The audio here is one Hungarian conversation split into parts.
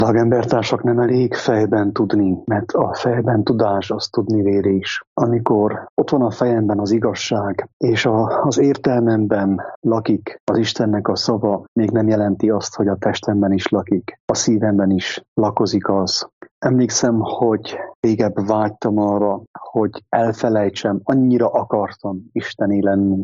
Drága embertársak, nem elég fejben tudni, mert a fejben tudás az tudni is. Amikor ott van a fejemben az igazság, és az értelmemben lakik az Istennek a szava, még nem jelenti azt, hogy a testemben is lakik, a szívemben is lakozik az. Emlékszem, hogy régebb vágytam arra, hogy elfelejtsem, annyira akartam isteni lenni,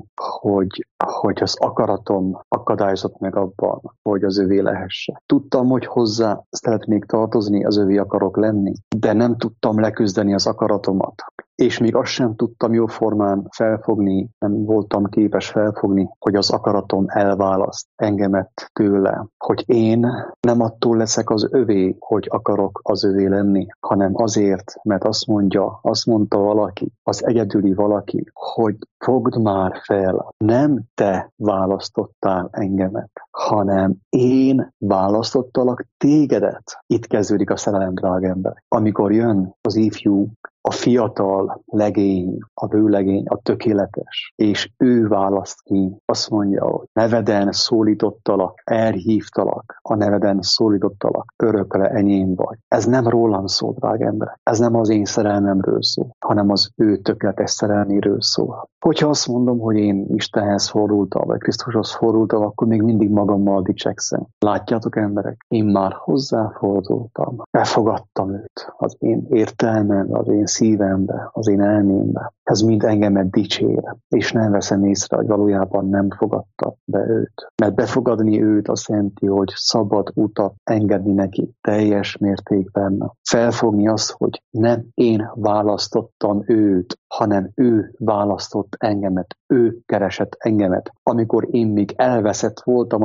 hogy az akaratom akadályozott meg abban, hogy az övé lehesse. Tudtam, hogy hozzá szeretnék tartozni, az övé akarok lenni, de nem tudtam leküzdeni az akaratomat. És még azt sem tudtam jóformán felfogni, nem voltam képes felfogni, hogy az akaratom elválaszt engemet tőle. Hogy én nem attól leszek az övé, hogy akarok az övé lenni, hanem azért, mert azt mondta valaki, az egyedüli valaki, hogy fogd már fel, nem te választottál engemet, hanem én választottalak tégedet. Itt kezdődik a szerelem, drága ember. Amikor jön az ifjú, a fiatal legény, a vőlegény, a tökéletes, és ő választ ki, azt mondja, hogy neveden szólítottalak, elhívtalak, a neveden szólítottalak, örökre enyém vagy. Ez nem rólam szól, drága ember. Ez nem az én szerelmemről szól, hanem az ő tökéletes szerelméről szól. Hogyha azt mondom, hogy én Istenhez fordultam, vagy Krisztushoz fordultam, akkor még mindig magammal dicsekszem. Látjátok, emberek? Én már hozzáfordultam. Befogadtam őt az én értelmembe, az én szívembe, az én elmémbe. Ez mind engemet dicsér, és nem veszem észre, hogy valójában nem fogadta be őt. Mert befogadni őt azt jelenti, hogy szabad utat engedni neki teljes mértékben. Felfogni azt, hogy nem én választottam őt, hanem ő választott engemet, ő keresett engemet. Amikor én még elveszett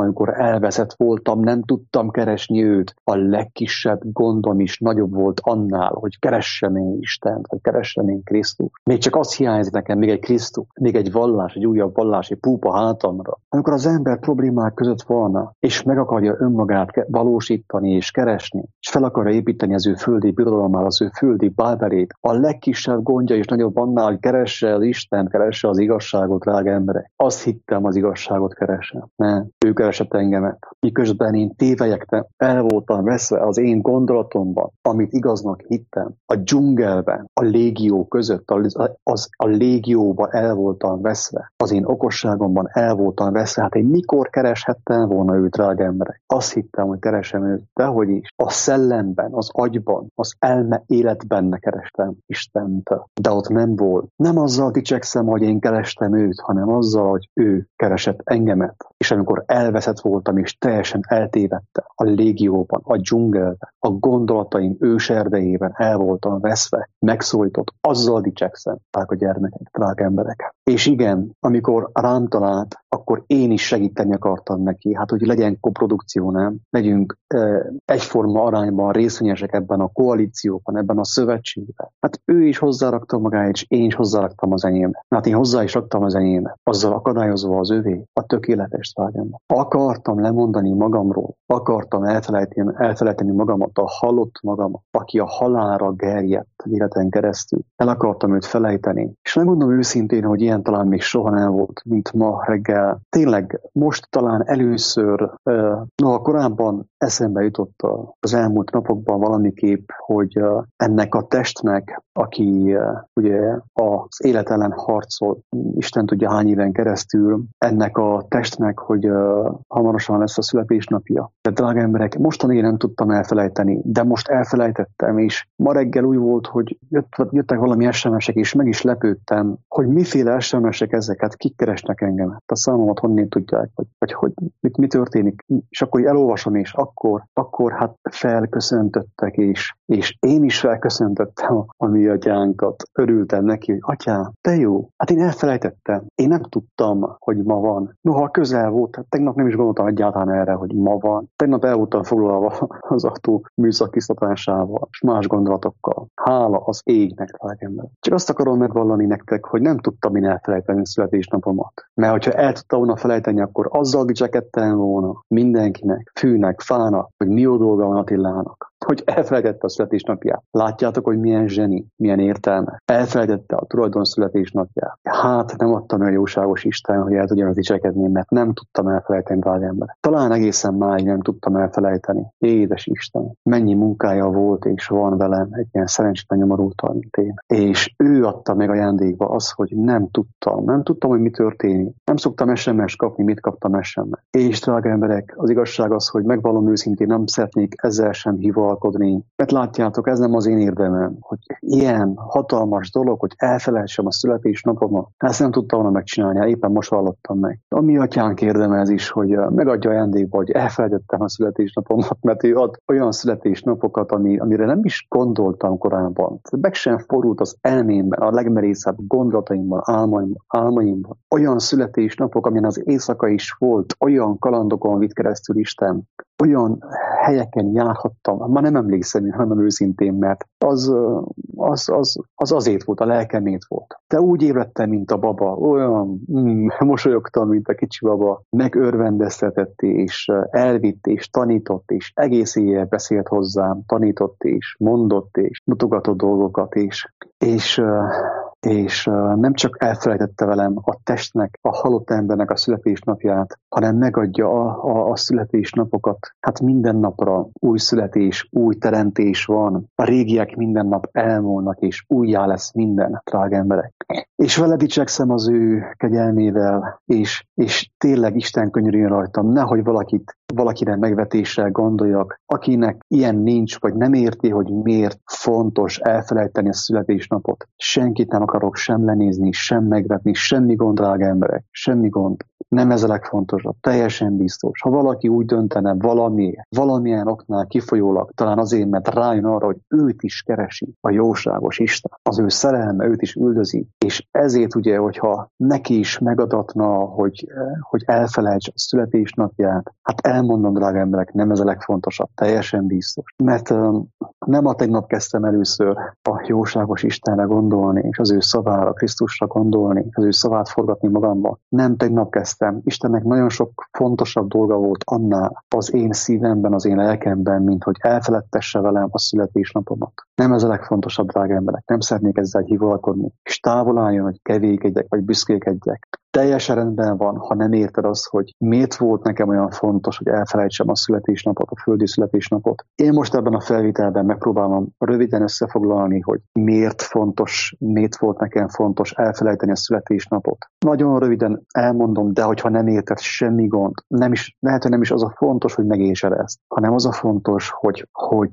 voltam, nem tudtam keresni őt. A legkisebb gondom is nagyobb volt annál, hogy keressem én Istent, vagy keressem én Krisztus. Még csak az hiányzik nekem, még egy Krisztus, még egy vallás, egy újabb vallási púpa hátamra. Amikor az ember problémák között volna, és meg akarja önmagát valósítani és keresni, és fel akarja építeni az ő földi birodalommal, az ő földi bábelét, a legkisebb gondja is nagyobb annál, hogy keresse az Isten, keresse az igazságot, drága emberek. Azt hittem, az igazságot keresem. Nem, ő keresett engemet. Miközben én tévelyekben el voltam veszve az én gondolatomban, amit igaznak hittem, a dzsungelben, a légió között, a légióban el voltam veszve, az én okosságomban el voltam veszve. Hát én mikor kereshettem volna őt, drága emberek? Azt hittem, hogy keresem őt, dehogy is. A szellemben, az agyban, az elme életben kerestem Istent, de ott nem volt. Nem azzal dicsekszem, hogy én kerestem őt, hanem azzal, hogy ő keresett engemet. És amikor elveszett voltam, és teljesen eltévedtem a légióban, a dzsungelben, a gondolataim őserdejében el voltam veszve, megszólított, azzal dicsekszem, drága gyermekek, drága emberek. És igen, amikor rám talált, akkor én is segíteni akartam neki. Hát, hogy legyen koprodukció, nem? Legyünk egyforma arányban részvényesek ebben a koalícióban, ebben a szövetségben. Hát ő is hozzárakta magáit, és én is hozzáraktam az enyémet. Hát én hozzá is raktam az enyémet, azzal akadályozva az övé, a tökéletes tárgyamban. Akartam lemondani magamról, akartam elfelejteni magamat, a halott magamat, aki a halálra gerjedt életen keresztül. El akartam őt felejteni. És megmondom őszintén, hogy ilyen talán még soha nem volt, mint ma reggel. Tényleg most talán először, korábban eszembe jutott az elmúlt napokban valamiképp, hogy ennek a testnek, aki ugye az élet ellen harcol, Isten tudja hány éven keresztül, ennek a testnek, hogy hamarosan lesz a születésnapja. De drága emberek, mostan én nem tudtam elfelejteni, de most elfelejtettem, és ma reggel úgy volt, hogy jöttek valami SMS-ek, és meg is lepődtem, hogy miféle SMS-ek ezeket, kik keresnek engemet. A számomat honnan tudják, vagy hogy mi történik. És akkor elolvasom, és akkor hát felköszöntöttek, és én is felköszöntöttem a mi atyánkat. Örültem neki, hogy atyám, te jó. Hát én elfelejtettem. Én nem tudtam, hogy ma van. Noha közel volt, hát tegnap nem is gondoltam egyáltalán erre, hogy ma van. Tegnap el voltam foglalva az autó műszakiztatásával, és más gondolatokkal. Hála az égnek, drága ember. Csak azt akarom megvallani nektek, hogy nem tudtam én elfelejteni a születésnapomat. Mert hogyha el tudtam volna felejteni, akkor azzal dicsekedtem volna mindenkinek, fűnek, fának, hogy mi jó dolga van Attilának. hogy elfelejtette a születésnapját. Látjátok, hogy milyen zseni, milyen értelme. Elfelejtette a tulajdon születésnapját. Hát nem adta meg a jóságos Isten, hogy el tudjanak dicsekedni, mert nem tudtam elfelejteni, drága ember. Talán egészen máig nem tudtam elfelejteni. Édes Isten, mennyi munkája volt és van velem egy ilyen szerencsétlen nyomorultal, mint én. És ő adta meg ajándékba az, hogy nem tudtam, hogy mi történik. Nem szoktam SMS kapni, mit kaptam SMS. És drága emberek, az igazság az, hogy megvallom őszintén, nem szeretnék ezzel sem hivalkodni. Mert látjátok, ez nem az én érdemem, hogy ilyen hatalmas dolog, hogy elfelejtsem a születésnapomat. Ezt nem tudtam volna megcsinálni, éppen most hallottam meg. A mi atyánk érdeme ez is, hogy megadja ajándékba, hogy elfelejtettem a születésnapomat, mert ő ad olyan születésnapokat, amire nem is gondoltam korábban. Meg sem forult az elmémben, a legmerészebb gondolataimban, álmaimban. Olyan születésnapok, amilyen az éjszaka is volt, olyan kalandokon vitt keresztül Isten, olyan helyeken járhattam, már nem emlékszem, hanem őszintén, mert az azért volt, a lelkemét volt. De úgy ébredtem, mint a baba, olyan mosolyogtam, mint a kicsi baba, megörvendeztetett, és elvitt, és tanított, és egész éjjel beszélt hozzám, tanított, és mondott, és mutogatott dolgokat, és nem csak elfelejtette velem a testnek, a halott embernek a születésnapját, hanem megadja a születésnapokat. Hát minden napra új születés, új teremtés van. A régiek minden nap elmúlnak, és újjá lesz minden, drága emberek. És vele dicsekszem az ő kegyelmével, és tényleg Isten könyörüljön rajtam, nehogy valakire megvetéssel gondoljak, akinek ilyen nincs, vagy nem érti, hogy miért fontos elfelejteni a születésnapot. Senkit nem akarok sem lenézni, sem megvetni, semmi gond, drága emberek, semmi gond. Nem ez a legfontosabb, teljesen biztos. Ha valaki úgy döntene valamilyen oknál kifolyólag, talán azért, mert rájön arra, hogy őt is keresi a jóságos Isten, az ő szerelme őt is üldözi, és ezért ugye, hogyha neki is megadatna, hogy elfelejts a születésnapját, hát elmondom, drága emberek, nem ez a legfontosabb, teljesen biztos. Mert nem a tegnap kezdtem először a jóságos Istenre gondolni, és az ő szavára, Krisztusra gondolni, és az ő szavát forgatni magamba. Nem tegnap kezdtem. Istennek nagyon sok fontosabb dolga volt annál az én szívemben, az én lelkemben, mint hogy elfeledtesse velem a születésnapomat. Nem ez a legfontosabb, drága emberek. Nem szeretnék ezzel hivalkodni. És távol álljon, hogy kevékedjek, vagy büszkékedjek. Teljesen rendben van, ha nem érted azt, hogy miért volt nekem olyan fontos, hogy elfelejtsem a születésnapot, a földi születésnapot. Én most ebben a felvételben megpróbálom röviden összefoglalni, hogy miért volt nekem fontos elfelejteni a születésnapot. Nagyon röviden elmondom, de hogyha nem érted, semmi gond. Lehet, hogy nem is az a fontos, hogy megértsd ezt, hanem az a fontos, hogy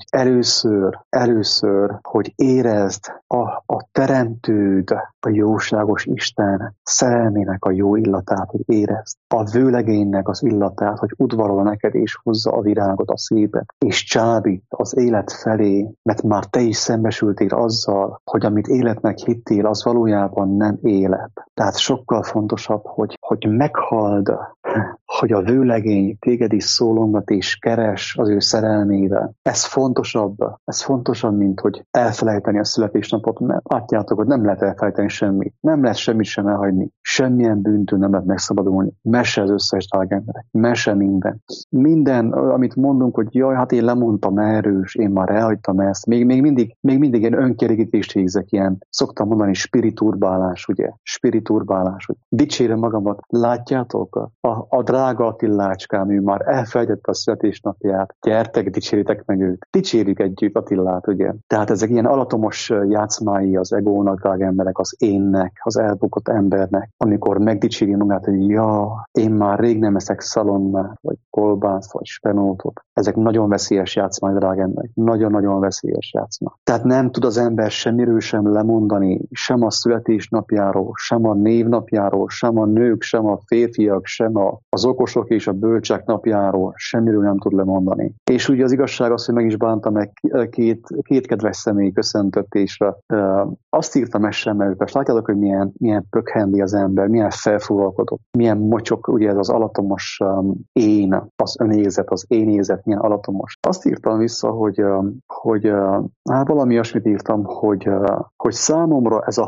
először, hogy érezd a teremtőd, a jóságos Isten szerelmének a jó illatát, hogy érezd. A vőlegénynek az illatát, hogy udvarol neked és hozza a virágot, a szépet, és csábít az élet felé, mert már te is szembesültél azzal, hogy amit életnek hittél, az valójában nem élet. Tehát sokkal fontosabb, hogy meghald, hogy a vőlegény téged is szólongat és keres az ő szerelmével. Ez fontosabb, mint hogy elfelejteni a születésnapot, mert látjátok, hogy nem lehet elfelejteni semmit. Nem lehet semmit sem elhagyni. Semmilyen bűntől nem lehet megszabadulni. Mese az összes, drága emberek. Mese minden. Minden, amit mondunk, hogy jaj, hát én lemondtam erről, és én már elhagytam ezt. Még mindig én önkielégítést végzek, ilyen, szoktam mondani, spiriturbálás, ugye? Spiriturbálás, hogy dicsérem magamat. Látjátok, a drága Attilácskám, ő már elfelejtette a születésnapját. Gyertek, dicséritek meg őt. Dicsérjük együtt Attillát, ugye? Tehát ezek ilyen alatomos játszmái az egónak, drága emberek, az énnek, az elbukott embernek, amikor megdicséri magát, hogy ja, én már rég nem eszek szalonnát, vagy kolbászt, vagy spenótot. Ezek nagyon veszélyes játszmák, drága emberek. Nagyon-nagyon veszélyes játszmák. Tehát nem tud az ember semmiről sem lemondani, sem a születésnapjáról, sem a névnapjáról, sem a nők, sem a férfiak, sem az okosok és a bölcsek napjáról, semmiről nem tud lemondani. És ugye az igazság az, hogy meg is bántam meg két kedves személy köszöntetésre. Azt írtam SMS-t, látjátok, hogy milyen pökhendi az ember, milyen felfúvalkodott, milyen mocsok, ugye ez az alatomos én, az önérzet, az énérzet, milyen alatomos. Azt írtam vissza, valami olyasmit írtam, hogy számomra ez a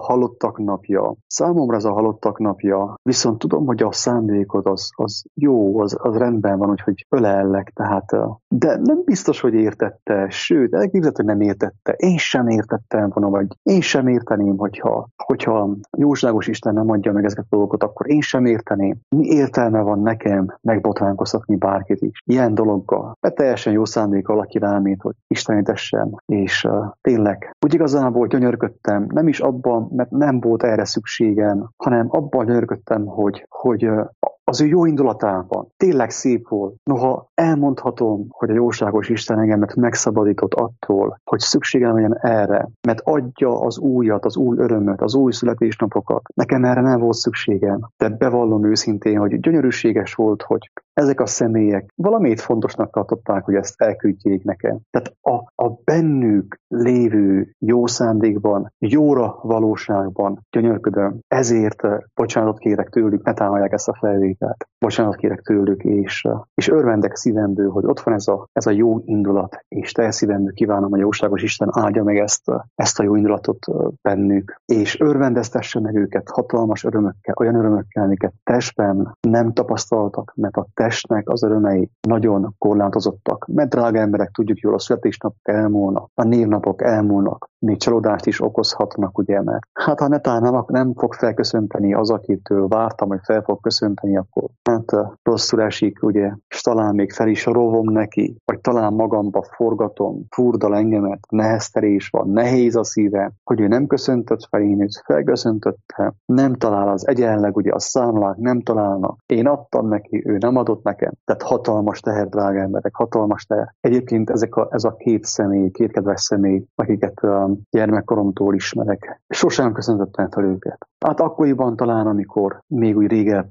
halottak napja, viszont tudom, hogy a szándékod az jó, az rendben van, úgyhogy ölellek, tehát, de nem biztos, hogy értette, sőt, elképzelhető, hogy nem értette, én sem értettem volna, vagy én sem érteném, hogyha jóságos Isten nem adja meg ezeket a dolgokat, akkor én sem érteném. Mi értelme van nekem megbotránkoztatni bárkit is ilyen dologgal? Mert teljesen jó szándékkal valaki rámét, hogy istenítessem, és tényleg úgy igazából gyönyörködtem, nem is abban, mert nem volt erre szükségem, hanem abban gyönyörködtem, hogy az ő jó indulatában tényleg szép volt. Noha elmondhatom, hogy a jóságos Isten engemet megszabadított attól, hogy szükségem legyen erre, mert adja az újat, az új örömöt, az új születésnapokat. Nekem erre nem volt szükségem, de bevallom őszintén, hogy gyönyörűséges volt, hogy ezek a személyek valamit fontosnak tartották, hogy ezt elküldjék nekem. Tehát a bennük lévő jó szándékban, jóra valóságban gyönyörködöm. Ezért bocsánatot kérek tőlük, ne támadják ezt a felvételt. Bocsánat kérek tőlük, és örvendek szívemből, hogy ott van ez a jó indulat, és teljes szívemből kívánom, hogy a jóságos Isten áldja meg ezt a jó indulatot bennük, és örvendeztesse meg őket hatalmas örömökkel, olyan örömökkel, amiket testben nem tapasztaltak, mert a testnek az örömei nagyon korlátozottak, mert drága emberek, tudjuk jól, a születésnapok elmúlnak, a névnapok elmúlnak, még csalódást is okozhatnak, ugye, mert hát ha netán nem fog felköszönteni az, akitől vártam, hogy fel fog köszönteni, akkor hát rosszul esik, ugye, és talán még fel is rovom neki, vagy talán magamba forgatom, furdal engemet, neheztelés van, nehéz a szíve, hogy ő nem köszöntött fel, én őt felköszöntötte, nem talál az egyenleg, ugye a számlák nem találnak, én adtam neki, ő nem adott nekem, tehát hatalmas teher, drága emberek, hatalmas teher. Egyébként ez a két kedves személy, akiket gyermekkoromtól ismerek, sosem köszöntöttem fel őket. Hát akkoriban talán, amikor még úgy régebb,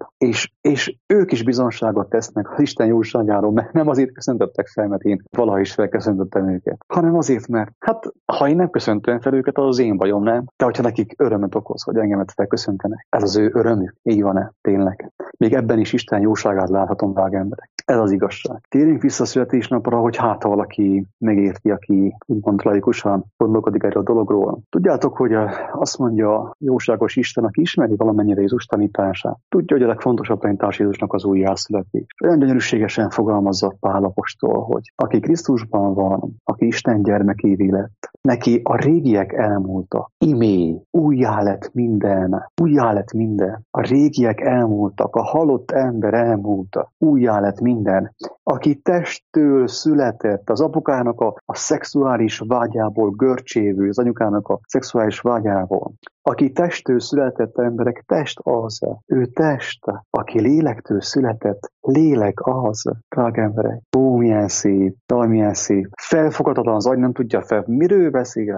és ők is bizonságot tesznek az Isten jóságáról, mert nem azért köszöntöttek fel, mert én valaha is felköszöntöttem őket, hanem azért, mert hát ha én nem köszöntöm fel őket, az én bajom, nem? De hogyha nekik örömet okoz, hogy engemet felköszöntenek, ez az ő örömük, így van-e? Tényleg. Még ebben is Isten jóságát láthatom, drága emberek. Ez az igazság. Térjünk vissza a születésnapra, hogy hát valaki megérti, aki úgymond laikusan gondolkodik erről a dologról. Tudjátok, hogy azt mondja a jóságos Isten, aki ismeri valamennyire Jézus tanítását. Tudja, hogy a legfontosabb tanítás Jézusnak az újjászületés. Olyan gyönyörűségesen fogalmazza Pál apostol, hogy aki Krisztusban van, aki Isten gyermekévé lett, neki a régiek elmúltak. Imé, újjá lett minden. Újjá lett minden. A régiek elmúltak, a halott ember elmúlt, újjá lett minden. Aki testtől született, az apukának a szexuális vágyából görcsévő, az anyukának a szexuális vágyából. Aki testtől született, emberek, test az, ő test. Aki lélektől született, lélek az, drága emberek. Ó, milyen szép, milyen szép. Felfoghatatlan az agy, nem tudja fel. Miről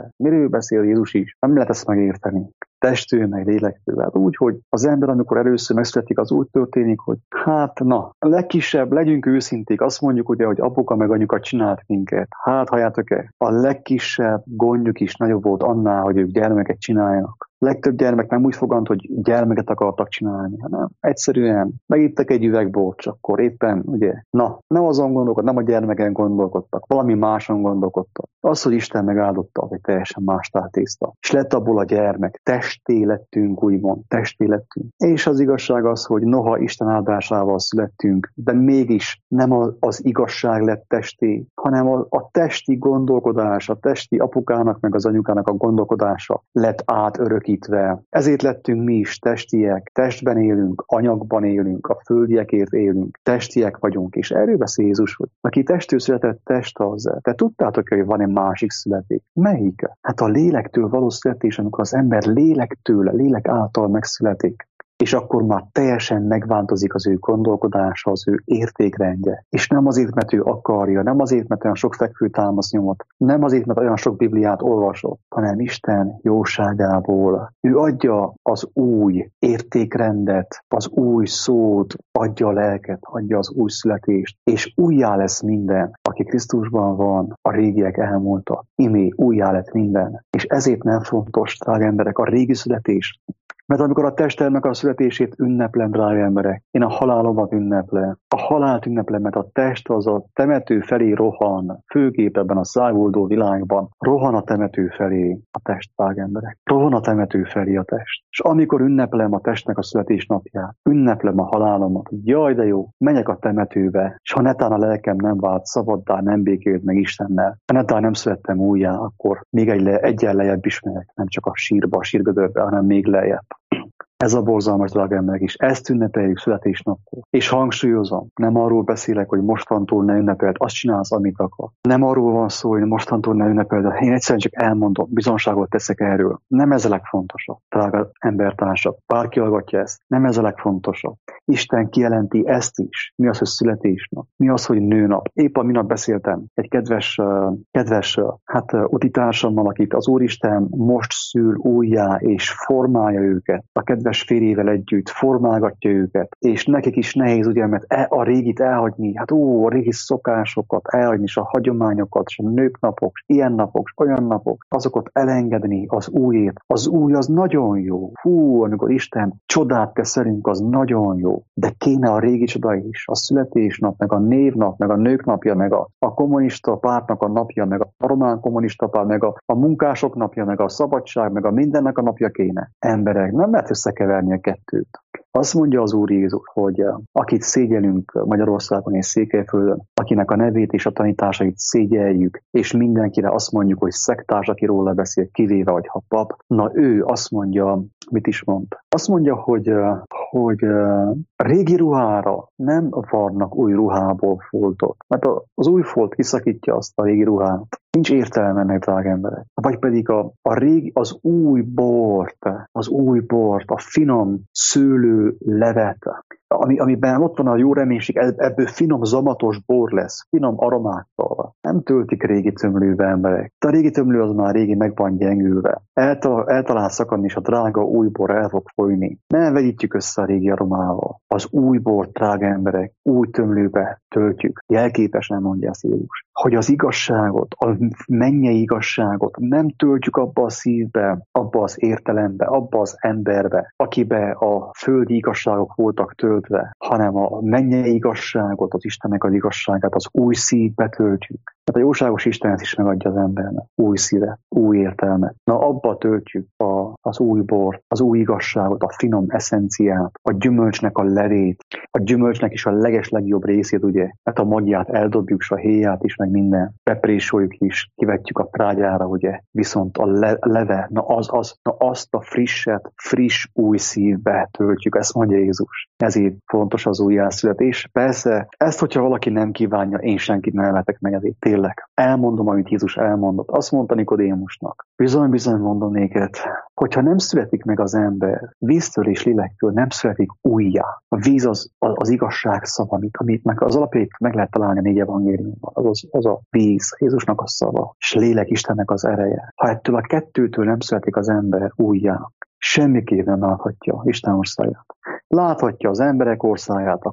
beszél Jézus is? Nem lehet ezt megérteni. Testől, meg lélektől. Hát úgy, hogy az ember, amikor először megszületik, az úgy történik, hogy hát na, a legkisebb, legyünk őszinték, azt mondjuk ugye, hogy apuka meg anyuka csinált minket. Hát halljátok-e? A legkisebb gondjuk is nagyobb volt annál, hogy ők gyermeket csináljanak. Legtöbb gyermek nem úgy fogant, hogy gyermeket akartak csinálni, hanem egyszerűen megittek egy üveg bort, csak akkor éppen, ugye, nem azon gondolkodtak, nem a gyermeken gondolkodtak, valami máson gondolkodtak. Az, hogy Isten megáldotta, hogy teljesen más tészta. És lett abból a gyermek, testé lettünk, úgymond, testé lettünk. És az igazság az, hogy noha Isten áldásával születtünk, de mégis nem az igazság lett testé, hanem a testi gondolkodás, a testi apukának meg az anyukának a gondolkodása lett átörökítve. Ezért lettünk mi is testiek, testben élünk, anyagban élünk, a földiekért élünk, testiek vagyunk, és erről beszél Jézus, hogy aki testtől született, test az. Te tudtátok, hogy van egy másik születés. Melyik? Hát a lélektől való születés, amikor az ember lélek által megszületik. És akkor már teljesen megváltozik az ő gondolkodása, az ő értékrendje. És nem azért, mert ő akarja, nem azért, mert olyan sok fekvőtámasz nyomot, nem azért, mert olyan sok Bibliát olvasott, hanem Isten jóságából. Ő adja az új értékrendet, az új szót, adja a lelket, adja az új születést, és újjá lesz minden. Aki Krisztusban van, a régiek elmúltak. Imé, újjá lett minden. És ezért nem fontos, drága emberek, a régi születés. Mert amikor a testemnek a születését ünneplem, drága emberek, én a halálomat ünneplem. A halált ünneplem, mert a test az a temető felé rohan, főképp ebben a száguldó világban, rohan a temető felé a test, drága emberek. Rohan a temető felé a test. És amikor ünneplem a testnek a születésnapját, ünneplem a halálomat, jaj de jó, menjek a temetőbe, és ha netán a lelkem nem vált szabaddá, nem békélt meg Istennel, ha netán nem születtem újjá, akkor még egyen lejjebb is megyek, nem csak a sírba, a sírgödörbe, hanem még lejjebb. Ez a borzalmas, drága emberek is. Ezt ünnepeljük születésnapkor. És hangsúlyozom, nem arról beszélek, hogy mostantól ne ünnepeld, azt csinálsz, amit akar. Nem arról van szó, hogy mostantól ne ünnepeld, én egyszerűen csak elmondom, bizonságot teszek erről. Nem ez a legfontosabb, drága embertársak. Bárki hallgatja ezt. Nem ez a legfontosabb. Isten kijelenti ezt is. Mi az, hogy születésnap? Mi az, hogy nőnap? Épp a minap beszéltem egy kedves utitársammal, akit az Úristen most szül újjá, és formálja őket. A kedves férjével együtt formálgatja őket, és nekik is nehéz, ugye, mert a régit elhagyni, a régi szokásokat elhagyni, és a hagyományokat, és a nőknapok, és ilyen napok, és olyan napok, azokat elengedni, az újét. Az új az nagyon jó. Amikor Isten csodát tesz velünk, az nagyon jó. De kéne a régi csoda is, a születésnap, meg a névnap, meg a nőknapja, meg a kommunista pártnak a napja, meg a román kommunista párt, meg a munkások napja, meg a szabadság, meg a mindennek a napja kéne. Emberek, nem lehet összekeverni a kettőt. Azt mondja az Úr Jézus, hogy akit szégyelünk Magyarországon és Székelyföldön, akinek a nevét és a tanításait szégyeljük, és mindenkire azt mondjuk, hogy szektárs, aki róla beszél, kivéve, hogy ha pap, na ő azt mondja, mit is mond? Azt mondja, hogy régi ruhára nem varnak új ruhából foltot, mert az új folt kiszakítja azt a régi ruhát. Nincs értelme ennek, drága emberek. Vagy pedig az új bort, a finom szőlő levet, amiben ott van a jó reménység, ebből finom, zamatos bor lesz, finom aromákkal. Nem töltik régi tömlőbe, emberek. A régi tömlő az már régi meg van gyengülve. Eltalál szakadni, és a drága új bor el fog folyni. Nem vegyítjük össze a régi aromával. Az új bort, drága emberek, új tömlőbe töltjük. Jelképesen mondja ezt Jézus. Hogy az igazságot, a mennyei igazságot nem töltjük abba a szívbe, abba az értelembe, abba az emberbe, akibe a földi igazságok voltak töltve, hanem a mennyei igazságot, az Istennek az igazságát az új szívbe töltjük. Hát a jóságos Isten is megadja az embernek új szívet, új értelmet. Na abba töltjük az új bort, az új igazságot, a finom eszenciát, a gyümölcsnek a levét, a gyümölcsnek is a legeslegjobb részét, ugye, mert a magyát eldobjuk, és a héját is, meg minden, beprésoljuk is, kivetjük a trágyára, ugye, viszont a leve, azt a friss új szívbe töltjük, ezt mondja Jézus. Ezért fontos az újjászületés. Persze, ezt, hogyha valaki nem kívánja, én senkit nem vetek meg, ezért tényleg. Elmondom, amit Jézus elmondott. Azt mondta Nikodémusnak. Bizony mondom néked, hogyha nem születik meg az ember, víztől és lélektől nem születik újjá. A víz az igazság szava, amit meg az alapjait meg lehet találni a 4 evangéliumban. Az a víz, Jézusnak a szava, és lélek Istennek az ereje. Ha ettől a kettőtől nem születik az ember újjá, semmiképp nem láthatja Isten országát. Láthatja az emberek országát,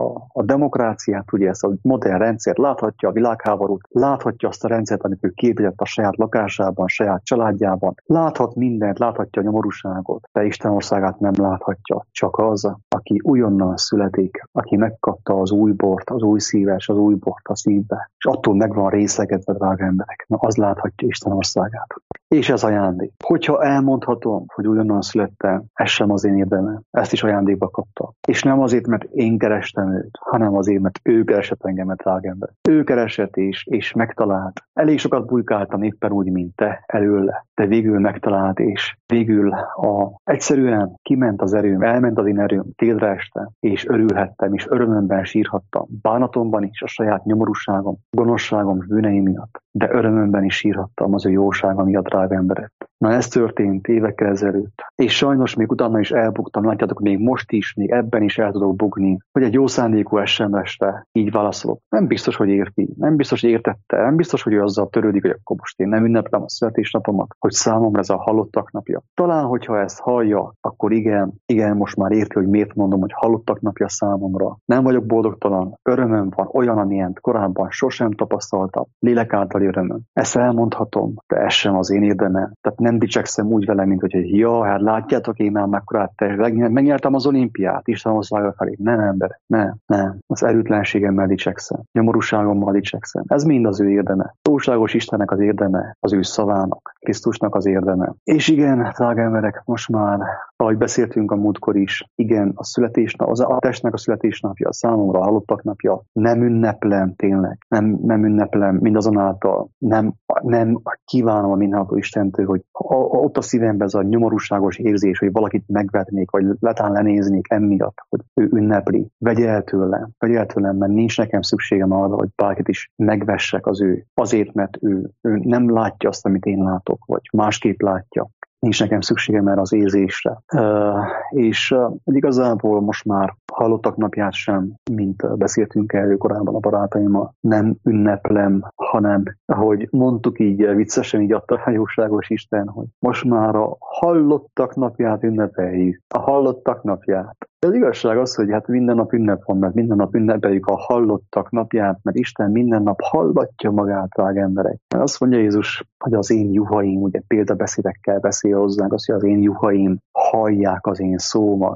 a demokráciát, ugye ezt a modern rendszert, láthatja a világháborút, láthatja azt a rendszert, amit ő képített a saját lakásában, a saját családjában, láthat mindent, láthatja a nyomorúságot, de Isten országát nem láthatja. Csak az, aki újonnan születik, aki megkapta az új bort, az új szíves, az új bort a szívbe, és attól meg van részegedve, drága emberek, na az láthatja Isten országát. És ez ajándék. Hogyha elmondhatom, hogy újonnan születtem, ez sem az én érdemem. Ezt is ajándékba kapta. És nem azért, mert én kerestem őt, hanem azért, mert ő keresett engemet, drága ember. Ő keresett és megtalált. Elég sokat bujkáltam éppen úgy, mint te előle. De végül megtalált, és végül egyszerűen kiment az erőm, elment az én erőm, térdre estem, és örülhettem, és örömömben sírhattam. Bánatomban is, a saját nyomorúságom, gonoszságom, bűneim miatt. De örömömben is sírhattam az ő jósága miatt, drága emberek. Na ez történt évekkel ezelőtt. És sajnos még utána is elbuktam, látjátok, még most is, még ebben is el tudok bukni, hogy egy jó szándékú SMS-re így válaszolok. Nem biztos, hogy érti, nem biztos, hogy értette, nem biztos, hogy ő azzal törődik, hogy akkor most én nem ünneplem a születésnapomat, hogy számomra ez a halottak napja. Talán, hogyha ezt hallja, akkor igen, most már érti, hogy miért mondom, hogy halottak napja számomra. Nem vagyok boldogtalan, örömöm van, olyan, amilyen korábban sosem tapasztaltam, lélek általi örömöm. Ezt elmondhatom, de ez sem az én érdemem. Tehát nem dicsekszem úgy vele, mint hogy ja, hát látjátok, én már mekkorát megnyertem az olimpiát, Isten országa felé. Nem, ember, nem. Az erőtlenségemmel dicsekszem, nyomorúságommal dicsekszem. Ez mind az ő érdeme. Jóságos Istennek az érdeme, az ő szavának, Krisztusnak az érdeme. És igen, drága emberek, most már, ahogy beszéltünk a múltkor is, igen, a születésnap, a testnek a születésnapja, a számomra a halottak napja, nem ünneplem tényleg, nem ünneplem mindazonáltal, nem kívánom a mindenható Istentől, hogy ott a szívemben ez a nyomorúságos érzés, hogy valakit megvetnék, vagy letán lenéznék emiatt, hogy ő ünnepli. Vegye el tőlem, mert nincs nekem szükségem arra, hogy bárkit is megvessek azért, mert ő nem látja azt, amit én látok, vagy másképp látja. Nincs nekem szükségem erre az érzésre. És igazából most már halottak napját sem, mint beszéltünk erről korábban a barátaimmal, nem ünneplem, hanem, ahogy mondtuk így, viccesen így adta a jóságos Isten, hogy most már a hallottak napját ünnepeljük. A hallottak napját. De az igazság az, hogy hát minden nap ünnep van, mert minden nap ünnepeljük a hallottak napját, mert Isten minden nap hallatja magát, drága emberek. Mert azt mondja Jézus, hogy az én juhaim, ugye példabeszédekkel beszél hozzánk, azt, hogy az én juhaim hallják az én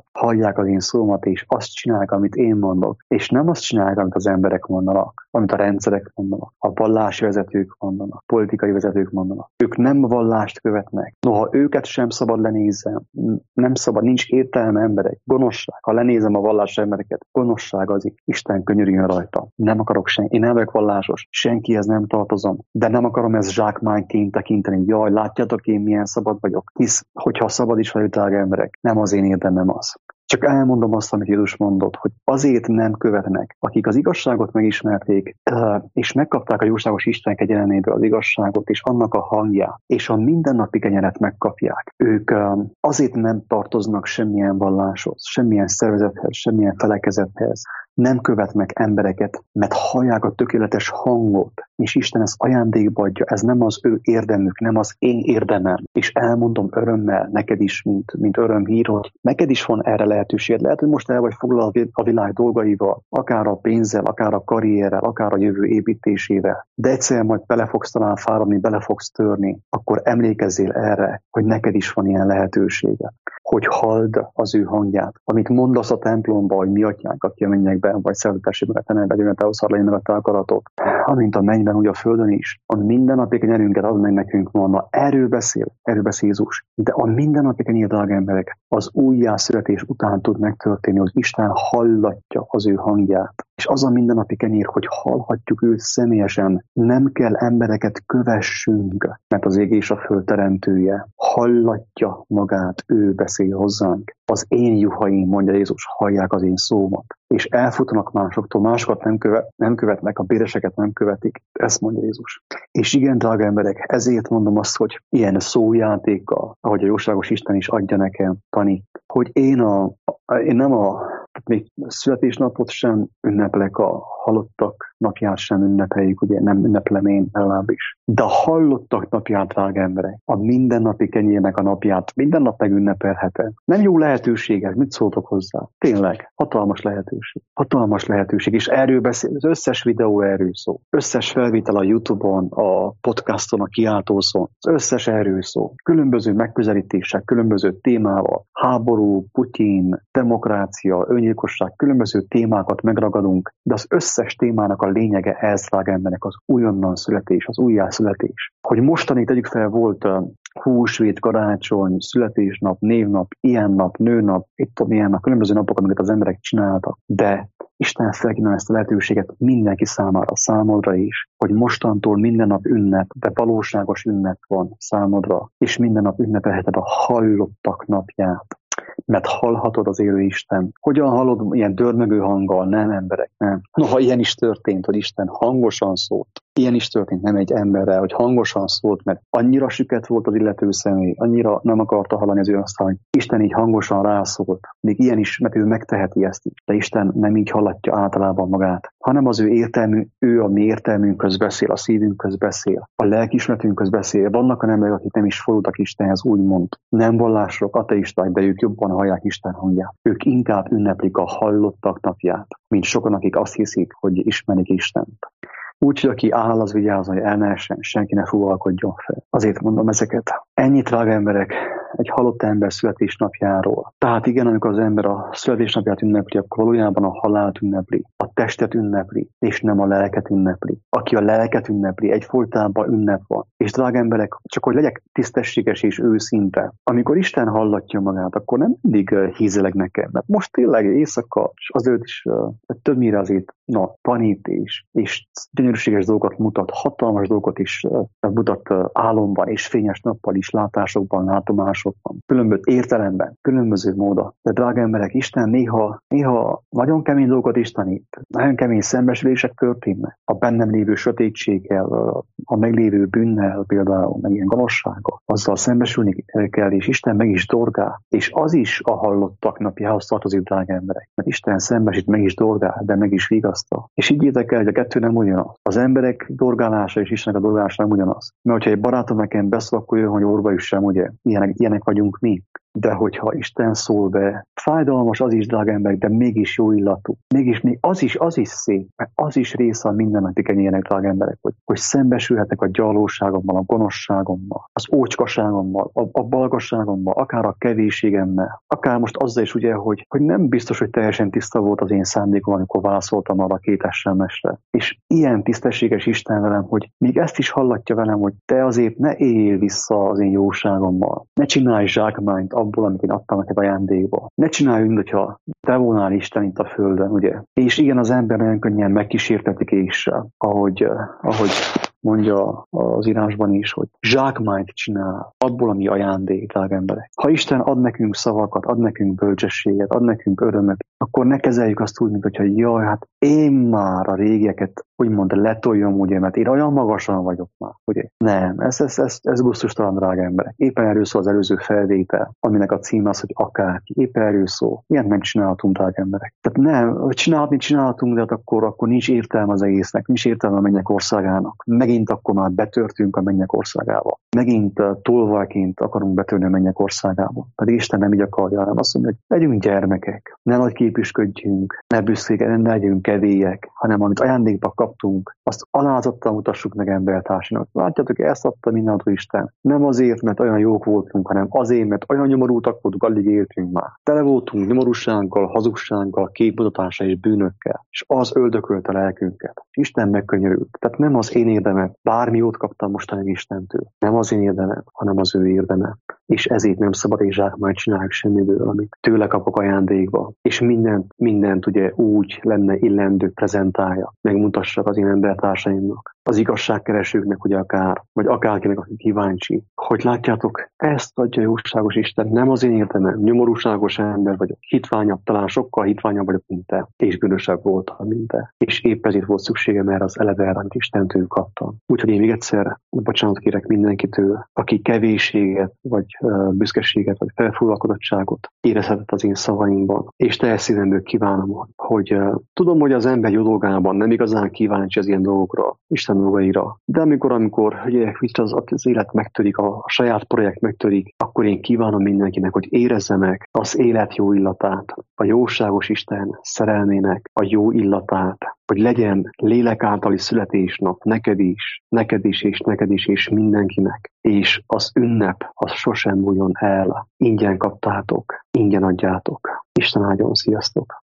szómat, és azt csinálják, amit én mondok. És nem azt csinálják, amit az emberek mondanak, amit a rendszerek mondanak, a vallási vezetők mondanak, politikai vezetők mondanak. Ők nem vallást követnek. Noha őket sem szabad lenézzem. Nem szabad, nincs értelme emberek. Gonoszság. Ha lenézem a vallásos embereket, gonoszság az Isten könyörüljön rajta. Nem akarok én nem vagyok vallásos, senkihez nem tartozom, de nem akarom ezt zsákmányként tekinteni. Jaj, látjátok én milyen szabad vagyok. Hisz, hogyha szabad is vagyok, drága emberek, nem az én érdemem az. Csak elmondom azt, amit Jézus mondott, hogy azért nem követnek, akik az igazságot megismerték, és megkapták a jóságos Isten kegyeleméből az igazságot, és annak a hangját, és a mindennapi kenyeret megkapják. Ők azért nem tartoznak semmilyen valláshoz, semmilyen szervezethez, semmilyen felekezethez, nem követnek embereket, mert hallják a tökéletes hangot, és Isten ezt ajándékba adja, ez nem az ő érdemük, nem az én érdemem. És elmondom örömmel neked is, mint örömhír, hogy neked is van erre lehetőséged. Lehet, hogy most el vagy foglalva a világ dolgaival, akár a pénzzel, akár a karrierrel, akár a jövő építésével, de egyszer majd bele fogsz talán fáradni, bele fogsz törni, akkor emlékezzél erre, hogy neked is van ilyen lehetősége. Hogy halld az ő hangját. Amit mondasz a templomba, hogy mi atyánk, aki a mennyekben, vagy szeretetességben, a te neved, hogy te legyen meg a te akaratok, amint a mennyben, úgy a földön is. A mindennapi kenyerünket ad meg nekünk ma. Erről beszél Jézus. De a mindennapi kenyér, drága emberek, az újjászületés után tud megtörténni, hogy Isten hallatja az ő hangját. És az a mindennapi kenyér, hogy hallhatjuk őt személyesen, nem kell embereket kövessünk, mert az ég és a föld teremtője hallatja magát, ő beszél hozzánk. Az én juhaim, mondja Jézus, hallják az én szómat. És elfutanak másoktól, másokat nem követnek, a béreseket nem követik. Ezt mondja Jézus. És igen, drága emberek, ezért mondom azt, hogy ilyen szójátékkal, ahogy a jóságos Isten is adja nekem, Tani, hogy én nem még születésnapot sem ünneplek, a halottak napját sem ünnepeljük, ugye nem ünneplem én legalábbis. De a hallottak napját, drága emberek, a mindennapi kenyérnek a napját minden nap megünnepelhetem. Nem jó lehetőség ez, mit szóltok hozzá? Tényleg, hatalmas lehetőség. Hatalmas lehetőség, és erről beszél, az összes videó erről szól. Összes felvétel a YouTube-on, a podcaston, a kiáltószón, az összes erről szól. Különböző megközelítések, különböző témával, háború, Putyin, demokrácia, öngyilkosság, különböző témákat megragadunk, de az összes témának a lényege ez, drága emberek, az újonnan születés, az újjászületés. Hogy mostani tegyük fel, volt húsvét, karácsony, születésnap, névnap, ilyen nap, nőnap, ilyen nap, különböző napok, amiket az emberek csináltak, de Isten felkínál ezt a lehetőséget mindenki számára, számodra is, hogy mostantól minden nap ünnep, de valóságos ünnep van számodra, és minden nap ünnepelheted a hallottak napját. Mert hallhatod az élő Isten. Hogyan hallod ilyen dörmögő hanggal? Nem, emberek, nem. Noha ilyen is történt, hogy Isten hangosan szólt. Ilyen is történt, nem egy emberrel, hogy hangosan szólt, mert annyira süket volt az illető személy, annyira nem akarta hallani az ő aztán, hogy Isten így hangosan rászólt. Még ilyen is, mert ő megteheti ezt is. De Isten nem így hallatja általában magát, hanem az ő értelmű, ő a mi értelmünkhöz beszél, a szívünkhöz beszél, a lelkiismeretünkhöz beszél. Vannak a emberek, akik nem is fordultak Istenhez, úgymond. Nem vallások, ateisták, de ők jobban hallják Isten hangját. Ők inkább ünneplik a hallottak napját, mint sokan, akik azt hiszik, hogy ismerik Istent. Úgy, hogy aki áll, az vigyázzon, hogy el ne essen, senki ne fuvalkodjon fel. Azért mondom ezeket. Ennyit, drága emberek, egy halott ember születésnapjáról. Tehát igen, amikor az ember a születésnapját ünnepli, akkor valójában a halált ünnepli, a testet ünnepli, és nem a lelket ünnepli. Aki a lelket ünnepli, egyfolytában ünnep van. És drága emberek, csak hogy legyek tisztességes és őszinte, amikor Isten hallatja magát, akkor nem mindig hízeleg nekem. Mert most tényleg éjszaka, és azért is többnyire azért tanít és gyönyörűséges dolgokat mutat, hatalmas dolgokat is mutat álomban, és fényes nappal is, látásokban, látomásokban, különböző értelemben, különböző módon. De drága emberek, Isten néha nagyon kemény dolgokat is tanít, nagyon kemény szembesülések történnek. A bennem lévő sötétséggel, a meglévő bűnnel, például meg ilyen gonoszsággal, azzal szembesülni kell, és Isten meg is dorgál. És az is a hallottak napjához tartozik, drága emberek. Mert Isten szembesít, meg is dorgál, de meg is vigasztal. És így értek el, hogy a kettő nem ugyanaz. Az emberek dorgálása és Istennek a dorgálása nem ugyanaz. Mert hogyha egy barátom nekem beszél, akkor jön, hogy orva üssem, ugye? Ilyenek vagyunk mi. De hogyha Isten szól be, fájdalmas az is, drága emberek, de mégis jó illatú. Mégis még az is szép, mert az is része a mindennapi kenyérnek, drága emberek, hogy szembesülhetek a gyarlóságommal, a gonoszságommal, az ócskaságommal, a balgasságommal, akár a kevésségemmel, akár most azzal is ugye, hogy nem biztos, hogy teljesen tiszta volt az én szándékom, amikor válaszoltam arra a 2 SMS-re. És ilyen tisztességes Isten velem, hogy még ezt is hallatja velem, hogy te azért ne éljél vissza az én jóságommal. Ne csinálj zsákmányt abból, amit én adtam neked ajándékba. Ne csinálj, mintha te volnál Isten itt a földön, ugye? És igen, az ember nagyon könnyen megkísértetik és ahogy mondja az írásban is, hogy zsákmányt csinál abból, ami ajándék, drága emberek. Ha Isten ad nekünk szavakat, ad nekünk bölcsességet, ad nekünk örömet, akkor ne kezeljük azt úgy, mint hogyha jaj, hát én már a régieket úgymond letoljam, ugye, mert én olyan magasan vagyok már, ugye. Nem, ez gusztustalan, drága emberek. Éppen erről szól az előző felvétel, aminek a címe az, hogy akárki. Éppen erről szól. Ilyet nem csinálhatunk, drága emberek. Tehát nem, csinálhatunk, de hát akkor nincs értelme az egésznek, nincs értelme a mennyek országának. Megint akkor már betörtünk a mennyek országába. Megint tolvajként akarunk betörni a mennyek országába. Pedig Isten nem így akarja, hanem azt mondja, hogy legyünk gyermekek, ne nagy képüsködjünk, ne büszkék, ne legyünk kevélyek, hanem amit ajándékba kaptunk, azt alázattal mutassuk meg embertársinak. Látjátok, ezt adta mindentől Isten. Nem azért, mert olyan jók voltunk, hanem azért, mert olyan nyomorultak voltunk, alig éltünk már. Tele voltunk nyomorúsággal, hazugsággal, képmutatással és bűnökkel, és az öldökölt a lelkünket. Isten megkönyörült. Tehát nem az én érdemem, bármi jót kaptam mostanig Istentől. Nem az én érdemem, hanem az ő érdeme. És ezért nem szabad egy zsákmányt csináljuk semmiből, amit tőle kapok ajándékba. És mindent ugye úgy lenne illendő prezentálja, megmutassak az én embertársaimnak, az igazságkeresőknek, ugye vagy akárkinek, aki kíváncsi, hogy látjátok, ezt adja jóságos Isten, nem az én érdemem, nyomorúságos ember vagyok, hitványabb, talán sokkal hitványabb vagyok, mint te, és bűnösebb voltam, mint te. És épp ezért volt szükségem erre az eleve, amit Istentől kaptam. Úgyhogy én még egyszer bocsánat kérek mindenkitől, aki kevésséget, vagy büszkeséget, vagy felfúvalkodottságot érezhetett az én szavaimban, és teljes szívemből kívánom, hogy tudom, hogy az ember jó dolgában nem igazán kíváncsi az ilyen dolgokra, Isten dolgaira, de amikor ugye, az élet megtörik, a saját projekt megtörik, akkor én kívánom mindenkinek, hogy érezze meg az élet jó illatát, a jóságos Isten szerelmének a jó illatát, hogy legyen lélek általi születésnap neked is, és mindenkinek. És az ünnep, az sosem múljon el. Ingyen kaptátok, ingyen adjátok. Isten áldjon, sziasztok!